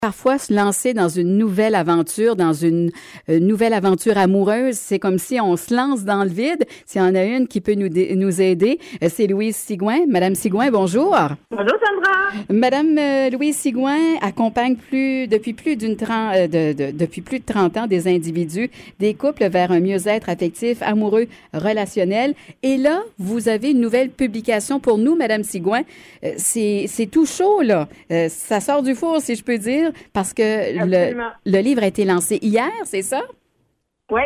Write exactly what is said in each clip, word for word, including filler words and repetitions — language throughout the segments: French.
Parfois, se lancer dans une nouvelle aventure, dans une euh, nouvelle aventure amoureuse, c'est comme si on se lance dans le vide. S'il y en a une qui peut nous, dé- nous aider, euh, c'est Louise Sigouin. Madame Sigouin, bonjour. Bonjour Sandra. Madame euh, Louise Sigouin accompagne plus depuis plus d'une trente, euh, de, de, depuis plus de trente ans des individus, des couples vers un mieux-être affectif, amoureux, relationnel. Et là, vous avez une nouvelle publication pour nous, Madame Sigouin. Euh, c'est, c'est tout chaud, là. Euh, ça sort du four, si je peux dire. Parce que le, le livre a été lancé hier, c'est ça? Oui.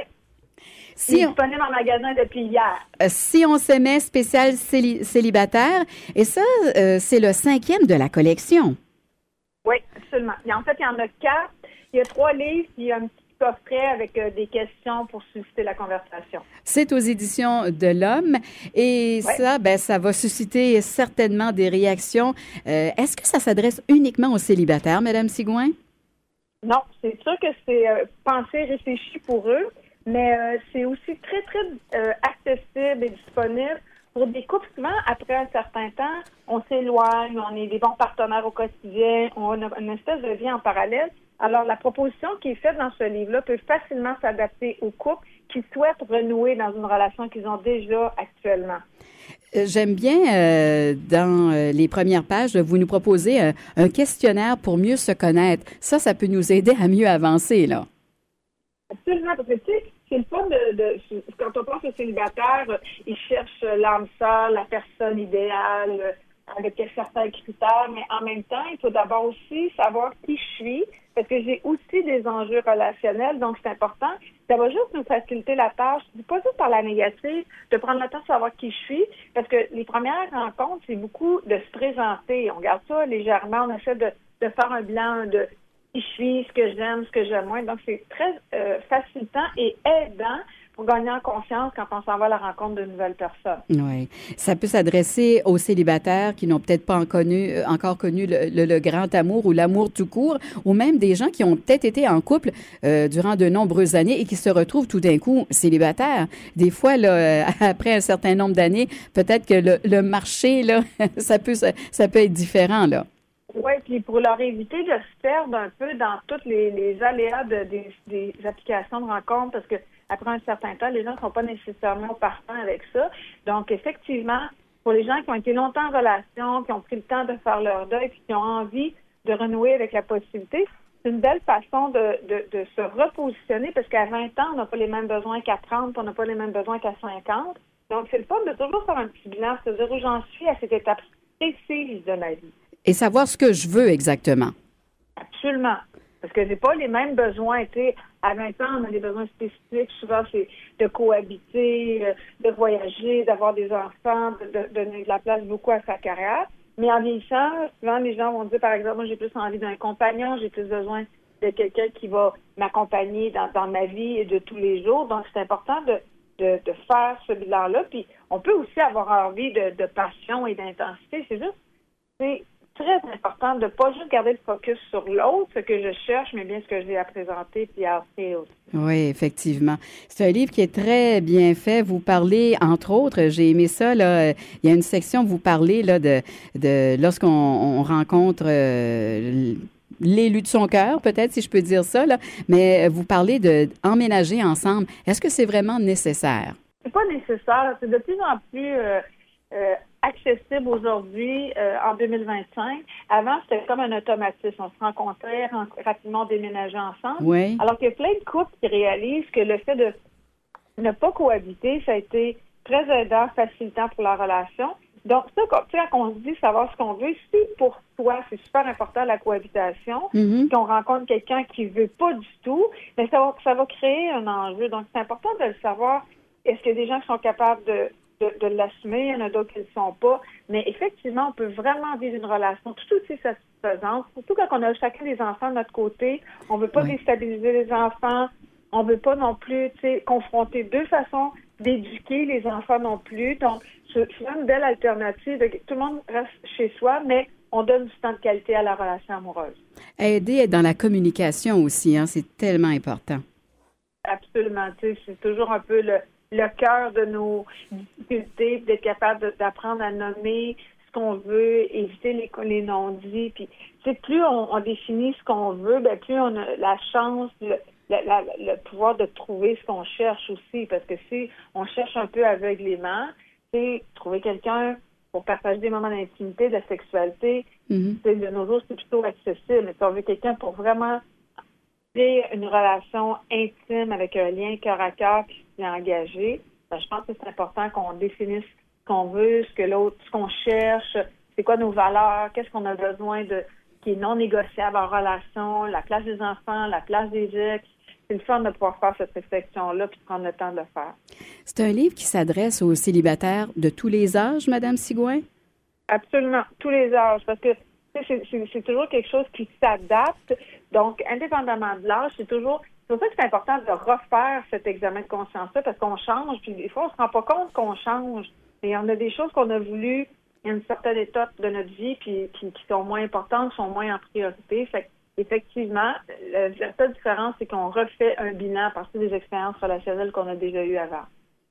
Si Il est on, disponible en magasin depuis hier. euh, si on s'aimait spécial céli- célibataire, et ça, euh, c'est le cinquième de la collection. Oui, absolument. Et en fait, il y en a quatre. Il y a trois livres, puis il y a un petit coffret avec euh, des questions pour susciter la conversation. C'est aux éditions de l'Homme. Et ouais. ça, ben, ça va susciter certainement des réactions. Euh, est-ce que ça s'adresse uniquement aux célibataires, Madame Sigouin? Non, c'est sûr que c'est euh, pensé, réfléchi pour eux, mais euh, c'est aussi très, très euh, accessible et disponible pour des couples. Souvent, après un certain temps, on s'éloigne, on est des bons partenaires au quotidien, on a une espèce de vie en parallèle. Alors, la proposition qui est faite dans ce livre-là peut facilement s'adapter aux couples qui souhaitent renouer dans une relation qu'ils ont déjà actuellement. J'aime bien, euh, dans euh, les premières pages, vous nous proposez un, un questionnaire pour mieux se connaître. Ça, ça peut nous aider à mieux avancer, là. Absolument, parce que tu sais, c'est le fun de, de, quand on pense aux célibataires, ils cherchent l'âme sœur, la personne idéale, avec certains critères, mais en même temps, il faut d'abord aussi savoir qui je suis, parce que j'ai aussi des enjeux relationnels, donc c'est important. Ça va juste nous faciliter la tâche, pas juste par la négative, de prendre le temps de savoir qui je suis, parce que les premières rencontres, c'est beaucoup de se présenter. On garde ça légèrement, on essaie de, de faire un bilan de qui je suis, ce que j'aime, ce que j'aime moins. Donc, c'est très euh, facilitant et aidant pour gagner en confiance quand on s'en va à la rencontre de nouvelles personnes. Oui. Ça peut s'adresser aux célibataires qui n'ont peut-être pas en connu, encore connu le, le, le grand amour ou l'amour tout court, ou même des gens qui ont peut-être été en couple euh, durant de nombreuses années et qui se retrouvent tout d'un coup célibataires. Des fois, là, après un certain nombre d'années, peut-être que le, le marché, là, ça peut, ça, ça peut être différent, là. Oui, puis pour leur éviter de se perdre un peu dans tous les, les aléas de, des, des applications de rencontre, parce que après un certain temps, les gens ne sont pas nécessairement partants avec ça. Donc, effectivement, pour les gens qui ont été longtemps en relation, qui ont pris le temps de faire leur deuil, puis qui ont envie de renouer avec la possibilité, c'est une belle façon de, de, de se repositionner, parce qu'à vingt ans, on n'a pas les mêmes besoins qu'à trente, puis on n'a pas les mêmes besoins qu'à cinquante. Donc, c'est le fun de toujours faire un petit bilan, c'est-à-dire où j'en suis à cette étape précise de ma vie. Et savoir ce que je veux exactement. Absolument. Parce que j'ai pas les mêmes besoins. Tu sais, à vingt ans, on a des besoins spécifiques. Souvent, c'est de cohabiter, de voyager, d'avoir des enfants, de, de donner de la place beaucoup à sa carrière. Mais en vieillissant, souvent, les gens vont dire, par exemple, moi, j'ai plus envie d'un compagnon, j'ai plus besoin de quelqu'un qui va m'accompagner dans, dans ma vie de tous les jours. Donc, c'est important de, de, de faire ce bilan-là. Puis, on peut aussi avoir envie de, de passion et d'intensité. C'est juste, c'est très important de ne pas juste garder le focus sur l'autre, ce que je cherche, mais bien ce que j'ai à présenter puis à offrir aussi. Oui, effectivement. C'est un livre qui est très bien fait. Vous parlez, entre autres, j'ai aimé ça, là, il y a une section où vous parlez là, de, de lorsqu'on on rencontre euh, l'élu de son cœur, peut-être, si je peux dire ça, là, mais vous parlez d'emménager ensemble. Est-ce que c'est vraiment nécessaire? C'est pas nécessaire. C'est de plus en plus euh, euh, accessible aujourd'hui, euh, en deux mille vingt-cinq. Avant, c'était comme un automatisme. On se rencontrait, rapidement on déménageait ensemble. Oui. Alors qu'il y a plein de couples qui réalisent que le fait de ne pas cohabiter, ça a été très aidant, facilitant pour la relation. Donc, ça, quand, quand on se dit savoir ce qu'on veut, si pour toi, c'est super important la cohabitation, Mm-hmm. qu'on rencontre quelqu'un qui veut pas du tout, mais ça va, ça va créer un enjeu. Donc, c'est important de le savoir. Est-ce qu'il y a des gens qui sont capables de De, de l'assumer, il y en a d'autres qui ne le sont pas. Mais effectivement, on peut vraiment vivre une relation tout aussi satisfaisante, surtout quand on a chacun des enfants de notre côté. On ne veut pas oui. déstabiliser les enfants. On ne veut pas non plus confronter deux façons d'éduquer les enfants non plus. Donc, c'est une belle alternative. De, tout le monde reste chez soi, mais on donne du temps de qualité à la relation amoureuse. Aider dans la communication aussi, hein, c'est tellement important. Absolument. C'est toujours un peu le... le cœur de nos difficultés, d'être capable de, d'apprendre à nommer ce qu'on veut, éviter les, les non-dits. Puis, tu sais, plus on, on définit ce qu'on veut, ben plus on a la chance, le, la, la, le pouvoir de trouver ce qu'on cherche aussi. Parce que si on cherche un peu aveuglément, tu sais, trouver quelqu'un pour partager des moments d'intimité, de la sexualité, mm-hmm. tu sais, de nos jours, c'est plutôt accessible. Mais si on veut quelqu'un pour vraiment une relation intime avec un lien cœur à cœur qui s'y est engagé, ben, je pense que c'est important qu'on définisse ce qu'on veut, ce que l'autre, ce qu'on cherche, c'est quoi nos valeurs, qu'est-ce qu'on a besoin de qui est non négociable en relation, la place des enfants, la place des ex. C'est le fun de pouvoir faire cette réflexion-là puis de prendre le temps de le faire. C'est un livre qui s'adresse aux célibataires de tous les âges, Madame Sigouin? Absolument, tous les âges, parce que c'est, c'est, c'est toujours quelque chose qui s'adapte. Donc, indépendamment de l'âge, c'est toujours... C'est pour ça que c'est important de refaire cet examen de conscience-là, parce qu'on change, puis des fois, on se rend pas compte qu'on change. Et il y en a des choses qu'on a voulu à une certaine étape de notre vie, puis qui, qui sont moins importantes, sont moins en priorité. Fait effectivement, la, la seule différence, c'est qu'on refait un bilan à partir des expériences relationnelles qu'on a déjà eues avant.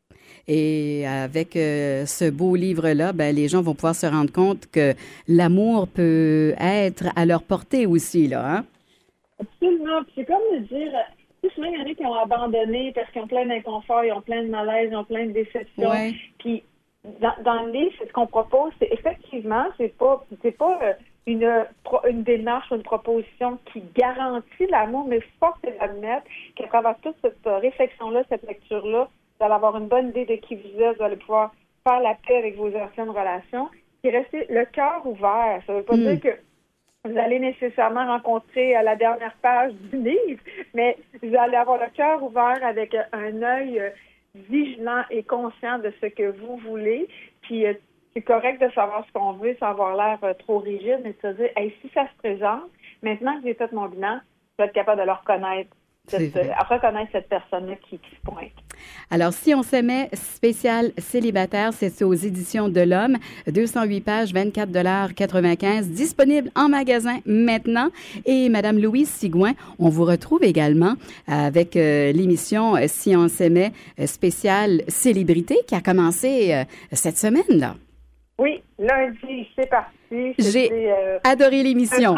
Et avec euh, ce beau livre-là, ben, les gens vont pouvoir se rendre compte que l'amour peut être à leur portée aussi, là, hein? Absolument. Puis c'est comme de dire, tu sais, souvent, il y en a qui ont abandonné parce qu'ils ont plein d'inconfort, ils ont plein de malaise, ils ont plein de déceptions. Ouais. Puis dans, dans le livre, c'est ce qu'on propose, c'est effectivement, c'est pas, c'est pas euh, une, une démarche ou une proposition qui garantit l'amour, mais force est d'admettre qu'à travers toute cette réflexion-là, cette lecture-là, vous allez avoir une bonne idée de qui vous êtes, vous allez pouvoir faire la paix avec vos anciennes relations, puis rester le cœur ouvert. Ça veut pas mm. dire que vous allez nécessairement rencontrer à la dernière page du livre, mais vous allez avoir le cœur ouvert avec un œil vigilant et conscient de ce que vous voulez. Puis c'est correct de savoir ce qu'on veut sans avoir l'air trop rigide, mais de se dire, hey, si ça se présente, maintenant que j'ai fait mon bilan, je vais être capable de le reconnaître. Cette, à reconnaître cette personne-là qui, qui se pointe. Alors, si on s'aimait spécial célibataire, c'est aux éditions de l'Homme, deux cent huit pages, vingt-quatre dollars quatre-vingt-quinze, disponible en magasin maintenant. Et Madame Louise Sigouin, on vous retrouve également avec euh, l'émission Si on s'aimait spécial célébrité qui a commencé euh, cette semaine-là. Oui, lundi, c'est parti. J'ai euh, adoré l'émission.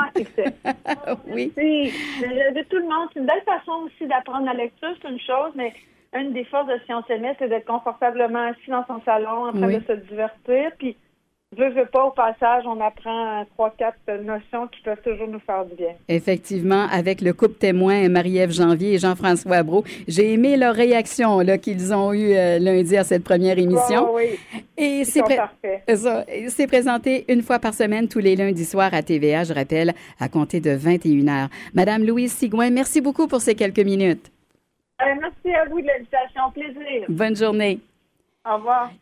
Oui. Oui, de, de tout le monde. C'est une belle façon aussi d'apprendre la lecture, c'est une chose, mais une des forces de Si on s'aimait, c'est d'être confortablement assis dans son salon en train oui. de se divertir. Puis, veux, veux pas, au passage, on apprend trois, quatre notions qui peuvent toujours nous faire du bien. Effectivement, avec le couple témoin Marie-Ève Janvier et Jean-François Brault, j'ai aimé leur réaction là, qu'ils ont eue euh, lundi à cette première émission. Oh, oui. Et c'est, pré- ça, c'est présenté une fois par semaine, tous les lundis soirs à T V A, je rappelle, à compter de vingt et une heures. Madame Louise Sigouin, merci beaucoup pour ces quelques minutes. Euh, merci à vous de l'invitation. Plaisir. Bonne journée. Au revoir.